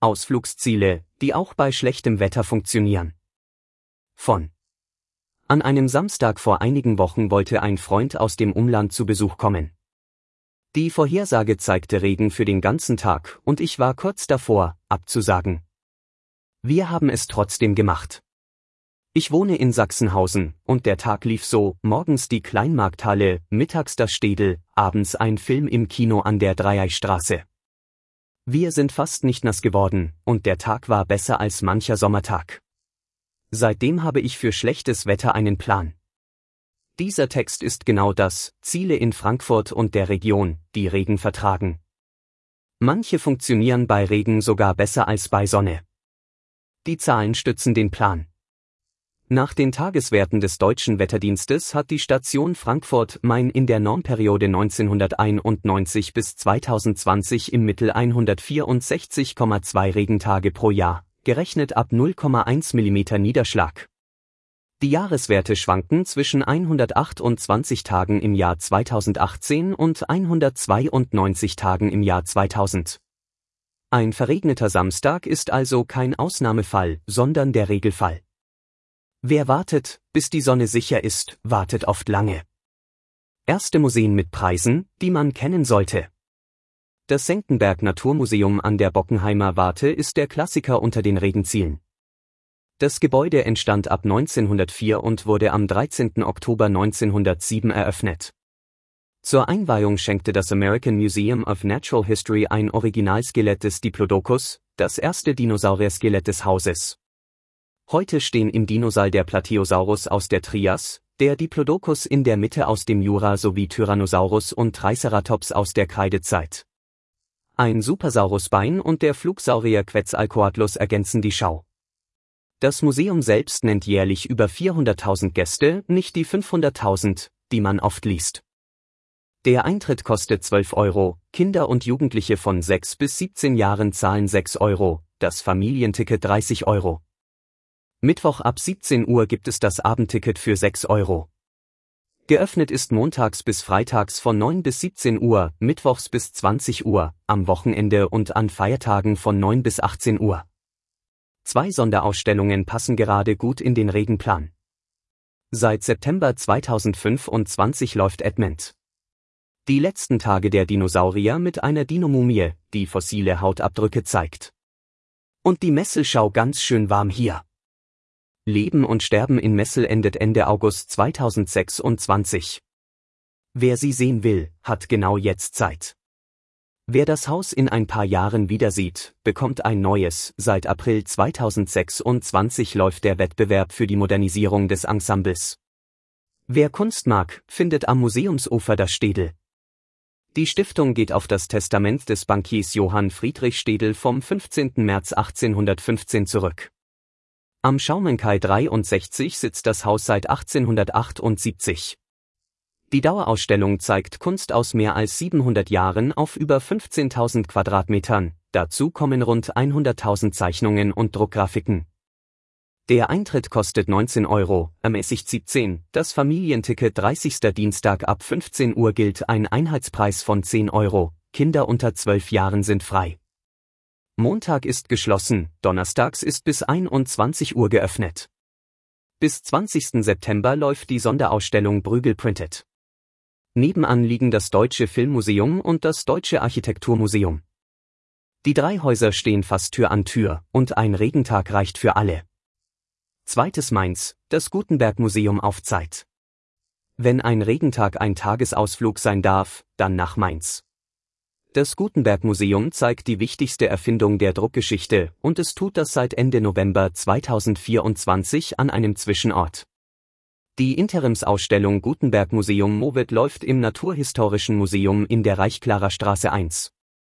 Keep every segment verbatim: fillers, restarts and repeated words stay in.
Ausflugsziele, die auch bei schlechtem Wetter funktionieren. Von An einem Samstag vor einigen Wochen wollte ein Freund aus dem Umland zu Besuch kommen. Die Vorhersage zeigte Regen für den ganzen Tag und ich war kurz davor, abzusagen. Wir haben es trotzdem gemacht. Ich wohne in Sachsenhausen und der Tag lief so: morgens die Kleinmarkthalle, mittags das Städel, abends ein Film im Kino an der Dreieichstraße. Wir sind fast nicht nass geworden und der Tag war besser als mancher Sommertag. Seitdem habe ich für schlechtes Wetter einen Plan. Dieser Text ist genau das: Ziele in Frankfurt und der Region, die Regen vertragen. Manche funktionieren bei Regen sogar besser als bei Sonne. Die Zahlen stützen den Plan. Nach den Tageswerten des Deutschen Wetterdienstes hat die Station Frankfurt-Main in der Normperiode neunzehnhunderteinundneunzig bis zweitausendzwanzig im Mittel hundertvierundsechzig Komma zwei Regentage pro Jahr, gerechnet ab null Komma eins Millimeter Niederschlag. Die Jahreswerte schwanken zwischen hundertachtundzwanzig Tagen im Jahr zweitausendachtzehn und hundertzweiundneunzig Tagen im Jahr zweitausend. Ein verregneter Samstag ist also kein Ausnahmefall, sondern der Regelfall. Wer wartet, bis die Sonne sicher ist, wartet oft lange. Erste Museen mit Preisen, die man kennen sollte. Das Senckenberg Naturmuseum an der Bockenheimer Warte ist der Klassiker unter den Regenzielen. Das Gebäude entstand ab neunzehnhundertvier und wurde am dreizehnten Oktober neunzehnhundertsieben eröffnet. Zur Einweihung schenkte das American Museum of Natural History ein Originalskelett des Diplodocus, das erste Dinosaurier-Skelett des Hauses. Heute stehen im Dinosaal der Plateosaurus aus der Trias, der Diplodocus in der Mitte aus dem Jura sowie Tyrannosaurus und Triceratops aus der Kreidezeit. Ein Supersaurusbein und der Flugsaurier Quetzalcoatlus ergänzen die Schau. Das Museum selbst nennt jährlich über vierhunderttausend Gäste, nicht die fünfhunderttausend, die man oft liest. Der Eintritt kostet zwölf Euro, Kinder und Jugendliche von sechs bis siebzehn Jahren zahlen sechs Euro, das Familienticket dreißig Euro. Mittwoch ab siebzehn Uhr gibt es das Abendticket für sechs Euro. Geöffnet ist montags bis freitags von neun bis siebzehn Uhr, mittwochs bis zwanzig Uhr, am Wochenende und an Feiertagen von neun bis achtzehn Uhr. Zwei Sonderausstellungen passen gerade gut in den Regenplan. Seit September zweitausendfünfundzwanzig läuft Edmund. Die letzten Tage der Dinosaurier mit einer Dinomumie, die fossile Hautabdrücke zeigt. Und die Messelschau ganz schön warm hier. Leben und Sterben in Messel endet Ende August zweitausendsechsundzwanzig. Wer sie sehen will, hat genau jetzt Zeit. Wer das Haus in ein paar Jahren wieder sieht, bekommt ein neues. Seit April zweitausendsechsundzwanzig läuft der Wettbewerb für die Modernisierung des Ensembles. Wer Kunst mag, findet am Museumsufer das Städel. Die Stiftung geht auf das Testament des Bankiers Johann Friedrich Städel vom fünfzehnten März achtzehnhundertfünfzehn zurück. Am Schaumenkai dreiundsechzig sitzt das Haus seit achtzehnhundertachtundsiebzig. Die Dauerausstellung zeigt Kunst aus mehr als siebenhundert Jahren auf über fünfzehntausend Quadratmetern, dazu kommen rund hunderttausend Zeichnungen und Druckgrafiken. Der Eintritt kostet neunzehn Euro, ermäßigt siebzehn, das Familienticket dreißigsten Dienstag ab fünfzehn Uhr gilt ein Einheitspreis von zehn Euro, Kinder unter zwölf Jahren sind frei. Montag ist geschlossen, donnerstags ist bis einundzwanzig Uhr geöffnet. Bis zwanzigsten September läuft die Sonderausstellung Bruegel Printed. Nebenan liegen das Deutsche Filmmuseum und das Deutsche Architekturmuseum. Die drei Häuser stehen fast Tür an Tür und ein Regentag reicht für alle. Zweites Mainz, das Gutenberg-Museum auf Zeit. Wenn ein Regentag ein Tagesausflug sein darf, dann nach Mainz. Das Gutenberg-Museum zeigt die wichtigste Erfindung der Druckgeschichte und es tut das seit Ende November zweitausendvierundzwanzig an einem Zwischenort. Die Interimsausstellung Gutenberg-Museum Mowet läuft im Naturhistorischen Museum in der Reichklarer Straße eins.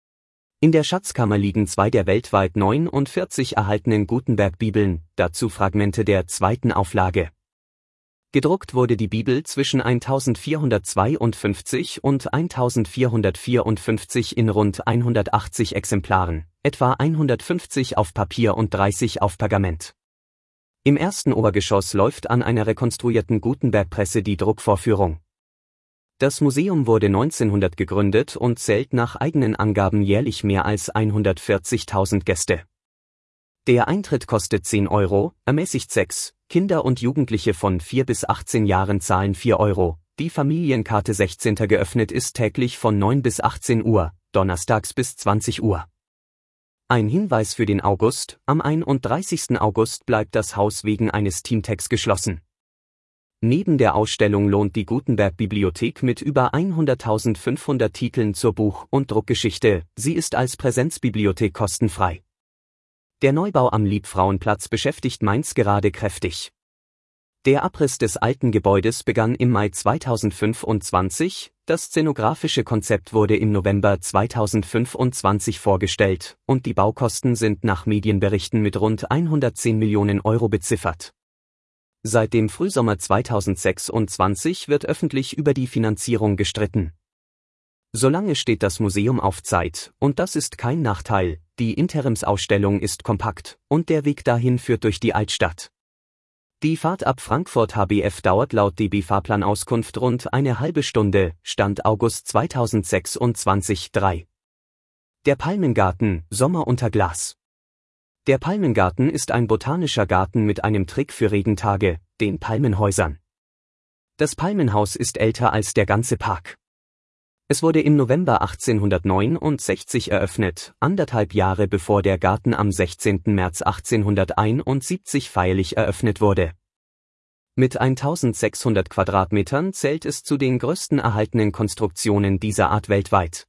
In der Schatzkammer liegen zwei der weltweit neunundvierzig erhaltenen Gutenberg-Bibeln, dazu Fragmente der zweiten Auflage. Gedruckt wurde die Bibel zwischen eintausendvierhundertzweiundfünfzig und eintausendvierhundertvierundfünfzig in rund hundertachtzig Exemplaren, etwa hundertfünfzig auf Papier und dreißig auf Pergament. Im ersten Obergeschoss läuft an einer rekonstruierten Gutenberg-Presse die Druckvorführung. Das Museum wurde neunzehnhundert gegründet und zählt nach eigenen Angaben jährlich mehr als hundertvierzigtausend Gäste. Der Eintritt kostet zehn Euro, ermäßigt sechs, Kinder und Jugendliche von vier bis achtzehn Jahren zahlen vier Euro, die Familienkarte sechzehnter geöffnet ist täglich von neun bis achtzehn Uhr, donnerstags bis zwanzig Uhr. Ein Hinweis für den August: Am einunddreißigsten August bleibt das Haus wegen eines Teamtags geschlossen. Neben der Ausstellung lohnt die Gutenberg-Bibliothek mit über hunderttausendfünfhundert Titeln zur Buch- und Druckgeschichte, sie ist als Präsenzbibliothek kostenfrei. Der Neubau am Liebfrauenplatz beschäftigt Mainz gerade kräftig. Der Abriss des alten Gebäudes begann im Mai zweitausendfünfundzwanzig, das szenografische Konzept wurde im November zweitausendfünfundzwanzig vorgestellt und die Baukosten sind nach Medienberichten mit rund hundertzehn Millionen Euro beziffert. Seit dem Frühsommer zweitausendsechsundzwanzig wird öffentlich über die Finanzierung gestritten. Solange steht das Museum auf Zeit, und das ist kein Nachteil, die Interimsausstellung ist kompakt, und der Weg dahin führt durch die Altstadt. Die Fahrt ab Frankfurt H B F dauert laut D B-Fahrplanauskunft rund eine halbe Stunde, Stand August zweitausendsechsundzwanzig drei. Der Palmengarten, Sommer unter Glas. Der Palmengarten ist ein botanischer Garten mit einem Trick für Regentage, den Palmenhäusern. Das Palmenhaus ist älter als der ganze Park. Es wurde im November achtzehnhundertneunundsechzig eröffnet, anderthalb Jahre bevor der Garten am sechzehnten März achtzehnhunderteinundsiebzig feierlich eröffnet wurde. Mit eintausendsechshundert Quadratmetern zählt es zu den größten erhaltenen Konstruktionen dieser Art weltweit.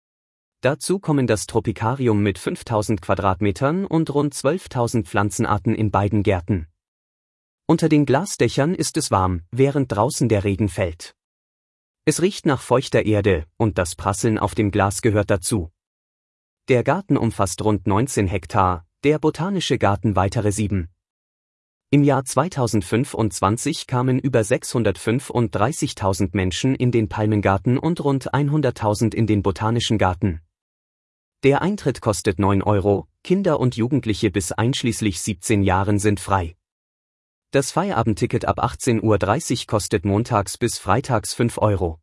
Dazu kommen das Tropikarium mit fünftausend Quadratmetern und rund zwölftausend Pflanzenarten in beiden Gärten. Unter den Glasdächern ist es warm, während draußen der Regen fällt. Es riecht nach feuchter Erde, und das Prasseln auf dem Glas gehört dazu. Der Garten umfasst rund neunzehn Hektar, der Botanische Garten weitere sieben. Im Jahr zweitausendfünfundzwanzig kamen über sechshundertfünfunddreißigtausend Menschen in den Palmengarten und rund hunderttausend in den Botanischen Garten. Der Eintritt kostet neun Euro, Kinder und Jugendliche bis einschließlich siebzehn Jahren sind frei. Das Feierabendticket ab achtzehn Uhr dreißig kostet montags bis freitags fünf Euro.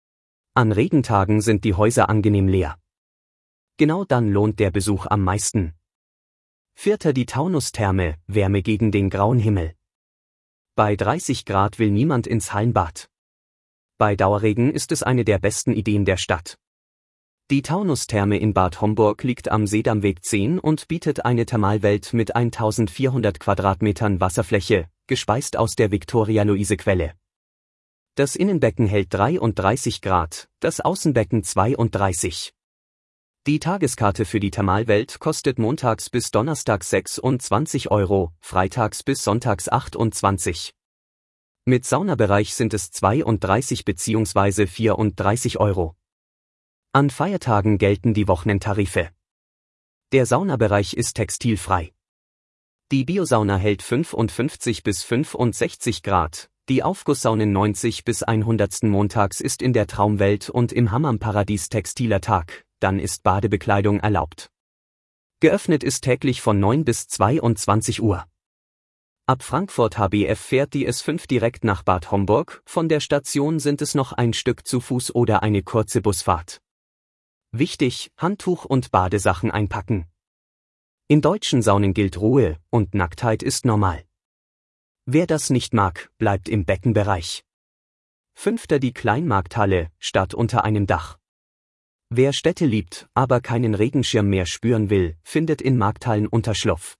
An Regentagen sind die Häuser angenehm leer. Genau dann lohnt der Besuch am meisten. Vierter die Taunustherme, Wärme gegen den grauen Himmel. Bei dreißig Grad will niemand ins Hallenbad. Bei Dauerregen ist es eine der besten Ideen der Stadt. Die Taunustherme in Bad Homburg liegt am Seedammweg zehn und bietet eine Thermalwelt mit eintausendvierhundert Quadratmetern Wasserfläche, gespeist aus der Viktoria-Luise-Quelle. Das Innenbecken hält dreiunddreißig Grad, das Außenbecken zweiunddreißig. Die Tageskarte für die Thermalwelt kostet montags bis donnerstags sechsundzwanzig Euro, freitags bis sonntags achtundzwanzig. Mit Saunabereich sind es zweiunddreißig bzw. vierunddreißig Euro. An Feiertagen gelten die Wochenendtarife. Der Saunabereich ist textilfrei. Die Biosauna hält fünfundfünfzig bis fünfundsechzig Grad, die Aufgusssaunen neunzig bis hundert montags ist in der Traumwelt und im Hammamparadies textiler Tag, dann ist Badebekleidung erlaubt. Geöffnet ist täglich von neun bis zweiundzwanzig Uhr. Ab Frankfurt H B F fährt die S fünf direkt nach Bad Homburg, von der Station sind es noch ein Stück zu Fuß oder eine kurze Busfahrt. Wichtig: Handtuch und Badesachen einpacken. In deutschen Saunen gilt Ruhe, und Nacktheit ist normal. Wer das nicht mag, bleibt im Beckenbereich. Fünfter die Kleinmarkthalle, Stadt unter einem Dach. Wer Städte liebt, aber keinen Regenschirm mehr spüren will, findet in Markthallen Unterschlupf.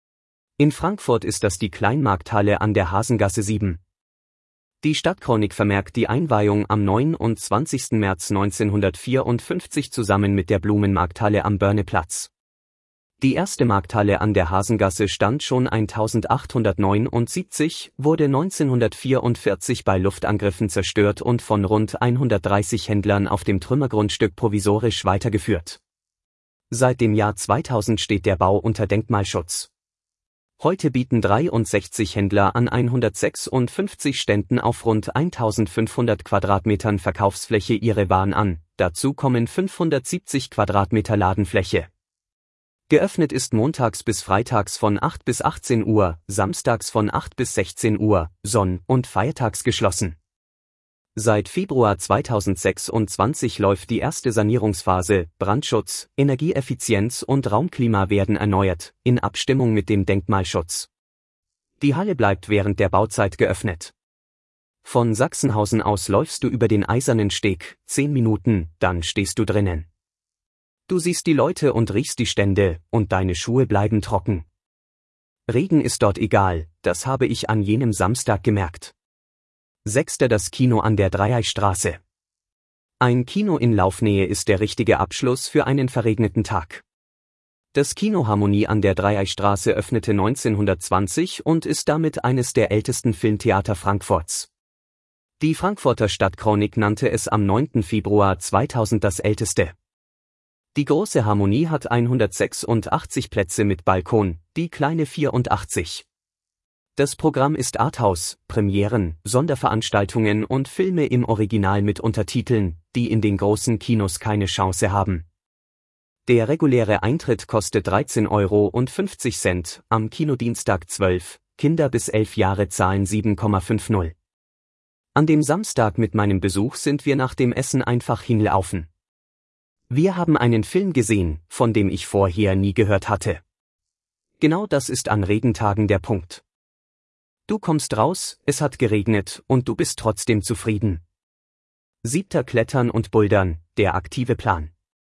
In Frankfurt ist das die Kleinmarkthalle an der Hasengasse sieben. Die Stadtchronik vermerkt die Einweihung am neunundzwanzigsten März neunzehnhundertvierundfünfzig zusammen mit der Blumenmarkthalle am Börneplatz. Die erste Markthalle an der Hasengasse stand schon eintausendachthundertneunundsiebzig, wurde neunzehnhundertvierundvierzig bei Luftangriffen zerstört und von rund hundertdreißig Händlern auf dem Trümmergrundstück provisorisch weitergeführt. Seit dem Jahr zweitausend steht der Bau unter Denkmalschutz. Heute bieten dreiundsechzig Händler an hundertsechsundfünfzig Ständen auf rund eintausendfünfhundert Quadratmetern Verkaufsfläche ihre Waren an, dazu kommen fünfhundertsiebzig Quadratmeter Ladenfläche. Geöffnet ist montags bis freitags von acht bis achtzehn Uhr, samstags von acht bis sechzehn Uhr, sonn- und feiertags geschlossen. Seit Februar zweitausendsechsundzwanzig läuft die erste Sanierungsphase, Brandschutz, Energieeffizienz und Raumklima werden erneuert, in Abstimmung mit dem Denkmalschutz. Die Halle bleibt während der Bauzeit geöffnet. Von Sachsenhausen aus läufst du über den Eisernen Steg, zehn Minuten, dann stehst du drinnen. Du siehst die Leute und riechst die Stände, und deine Schuhe bleiben trocken. Regen ist dort egal, das habe ich an jenem Samstag gemerkt. Sechster Das Kino an der Dreieichstraße. Ein Kino in Laufnähe ist der richtige Abschluss für einen verregneten Tag. Das Kino Harmonie an der Dreieichstraße öffnete neunzehnhundertzwanzig und ist damit eines der ältesten Filmtheater Frankfurts. Die Frankfurter Stadtchronik nannte es am neunten Februar zweitausend das älteste. Die große Harmonie hat hundertsechsundachtzig Plätze mit Balkon, die kleine vierundachtzig. Das Programm ist Arthouse, Premieren, Sonderveranstaltungen und Filme im Original mit Untertiteln, die in den großen Kinos keine Chance haben. Der reguläre Eintritt kostet dreizehn Euro und fünfzig Cent, am Kinodienstag zwölf, Kinder bis elf Jahre zahlen sieben Komma fünfzig. An dem Samstag mit meinem Besuch sind wir nach dem Essen einfach hingelaufen. Wir haben einen Film gesehen, von dem ich vorher nie gehört hatte. Genau das ist an Regentagen der Punkt. Du kommst raus, es hat geregnet und du bist trotzdem zufrieden. Siebter Klettern und Bouldern, der aktive Plan.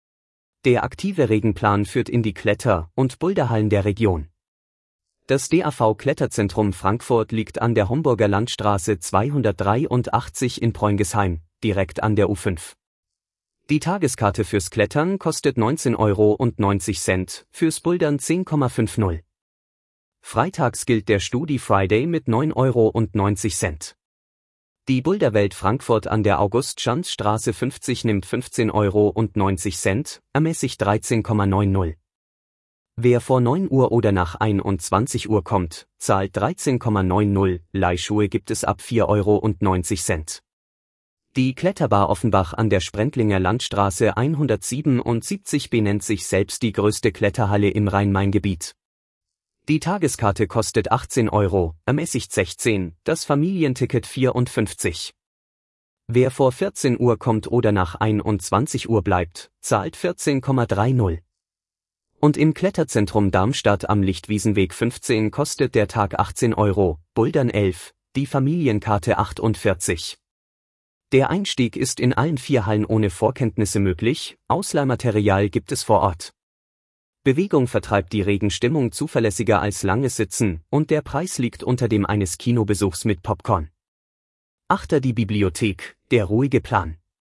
Der aktive Regenplan führt in die Kletter- und Boulderhallen der Region. Das D A V Kletterzentrum Frankfurt liegt an der Homburger Landstraße zweihundertdreiundachtzig in Preungesheim, direkt an der U fünf. Die Tageskarte fürs Klettern kostet neunzehn Euro und neunzig Cent, fürs Bouldern zehn Komma fünfzig. Freitags gilt der Studi Friday mit neun Euro und neunzig Cent. Die Boulderwelt Frankfurt an der August-Schanz-Straße fünfzig nimmt fünfzehn Euro und neunzig Cent, ermäßigt dreizehn Komma neunzig. Wer vor neun Uhr oder nach einundzwanzig Uhr kommt, zahlt dreizehn Komma neunzig, Leihschuhe gibt es ab vier Euro und neunzig Cent. Die Kletterbar Offenbach an der Sprendlinger Landstraße hundertsiebenundsiebzig benennt sich selbst die größte Kletterhalle im Rhein-Main-Gebiet. Die Tageskarte kostet achtzehn Euro, ermäßigt sechzehn, das Familienticket vierundfünfzig. Wer vor vierzehn Uhr kommt oder nach einundzwanzig Uhr bleibt, zahlt vierzehn Komma dreißig. Und im Kletterzentrum Darmstadt am Lichtwiesenweg fünfzehn kostet der Tag achtzehn Euro, Bouldern elf, die Familienkarte achtundvierzig. Der Einstieg ist in allen vier Hallen ohne Vorkenntnisse möglich, Ausleihmaterial gibt es vor Ort. Bewegung vertreibt die Regenstimmung zuverlässiger als langes Sitzen und der Preis liegt unter dem eines Kinobesuchs mit Popcorn. Achter Die Bibliothek, der ruhige Plan.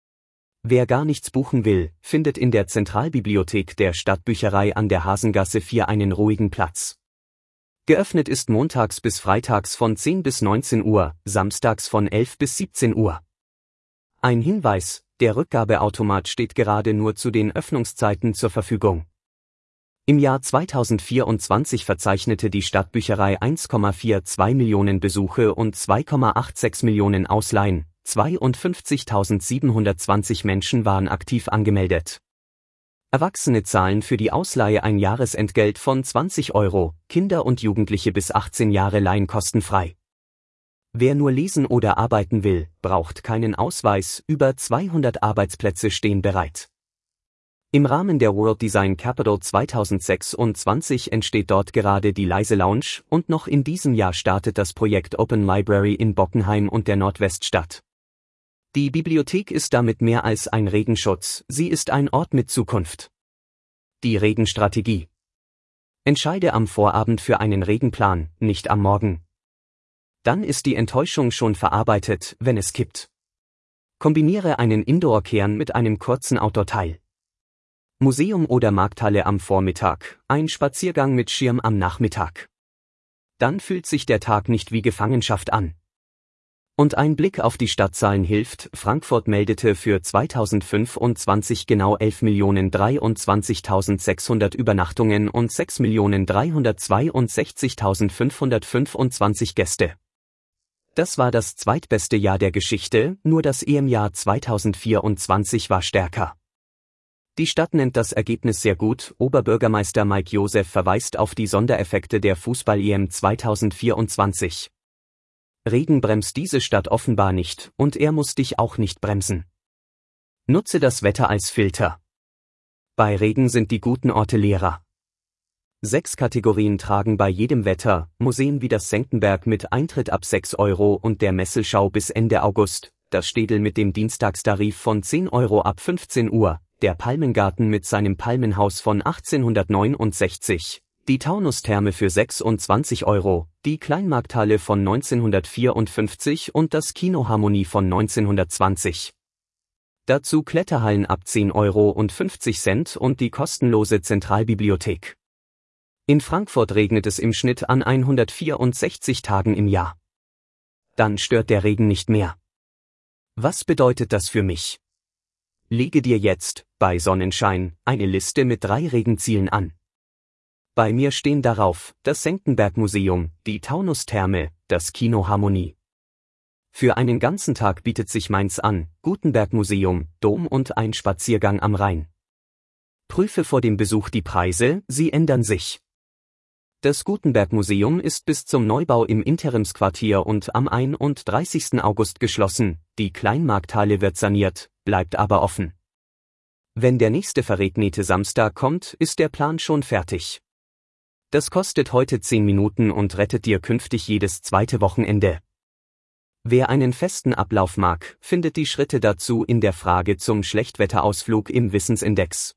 Wer gar nichts buchen will, findet in der Zentralbibliothek der Stadtbücherei an der Hasengasse vier einen ruhigen Platz. Geöffnet ist montags bis freitags von zehn bis neunzehn Uhr, samstags von elf bis siebzehn Uhr. Ein Hinweis, der Rückgabeautomat steht gerade nur zu den Öffnungszeiten zur Verfügung. Im Jahr zweitausendvierundzwanzig verzeichnete die Stadtbücherei eins Komma zweiundvierzig Millionen Besuche und zwei Komma sechsundachtzig Millionen Ausleihen, zweiundfünfzigtausendsiebenhundertzwanzig Menschen waren aktiv angemeldet. Erwachsene zahlen für die Ausleihe ein Jahresentgelt von zwanzig Euro, Kinder und Jugendliche bis achtzehn Jahre leihen kostenfrei. Wer nur lesen oder arbeiten will, braucht keinen Ausweis, über zweihundert Arbeitsplätze stehen bereit. Im Rahmen der World Design Capital zweitausendsechsundzwanzig entsteht dort gerade die Leise Lounge und noch in diesem Jahr startet das Projekt Open Library in Bockenheim und der Nordweststadt. Die Bibliothek ist damit mehr als ein Regenschutz, sie ist ein Ort mit Zukunft. Die Regenstrategie. Entscheide am Vorabend für einen Regenplan, nicht am Morgen. Dann ist die Enttäuschung schon verarbeitet, wenn es kippt. Kombiniere einen Indoor-Kern mit einem kurzen Outdoor-Teil. Museum oder Markthalle am Vormittag, ein Spaziergang mit Schirm am Nachmittag. Dann fühlt sich der Tag nicht wie Gefangenschaft an. Und ein Blick auf die Stadtzahlen hilft, Frankfurt meldete für zweitausendfünfundzwanzig genau elf Millionen dreiundzwanzigtausendsechshundert Übernachtungen und sechs Millionen dreihundertzweiundsechzigtausendfünfhundertfünfundzwanzig Gäste. Das war das zweitbeste Jahr der Geschichte, nur das E M-Jahr zweitausendvierundzwanzig war stärker. Die Stadt nennt das Ergebnis sehr gut, Oberbürgermeister Mike Joseph verweist auf die Sondereffekte der Fußball-E M zweitausendvierundzwanzig. Regen bremst diese Stadt offenbar nicht und er muss dich auch nicht bremsen. Nutze das Wetter als Filter. Bei Regen sind die guten Orte leerer. Sechs Kategorien tragen bei jedem Wetter, Museen wie das Senckenberg mit Eintritt ab sechs Euro und der Messelschau bis Ende August, das Städel mit dem Dienstagstarif von zehn Euro ab fünfzehn Uhr, der Palmengarten mit seinem Palmenhaus von achtzehnhundertneunundsechzig, die Taunustherme für sechsundzwanzig Euro, die Kleinmarkthalle von neunzehnhundertvierundfünfzig und das Kino Harmonie von neunzehnhundertzwanzig. Dazu Kletterhallen ab zehn Euro und fünfzig Cent und die kostenlose Zentralbibliothek. In Frankfurt regnet es im Schnitt an hundertvierundsechzig Tagen im Jahr. Dann stört der Regen nicht mehr. Was bedeutet das für mich? Lege dir jetzt, bei Sonnenschein, eine Liste mit drei Regenzielen an. Bei mir stehen darauf das Senckenberg-Museum, die Taunustherme, das Kino Harmonie. Für einen ganzen Tag bietet sich Mainz an, Gutenberg-Museum, Dom und ein Spaziergang am Rhein. Prüfe vor dem Besuch die Preise, sie ändern sich. Das Gutenberg-Museum ist bis zum Neubau im Interimsquartier und am einunddreißigsten August geschlossen, die Kleinmarkthalle wird saniert, bleibt aber offen. Wenn der nächste verregnete Samstag kommt, ist der Plan schon fertig. Das kostet heute zehn Minuten und rettet dir künftig jedes zweite Wochenende. Wer einen festen Ablauf mag, findet die Schritte dazu in der Frage zum Schlechtwetterausflug im Wissensindex.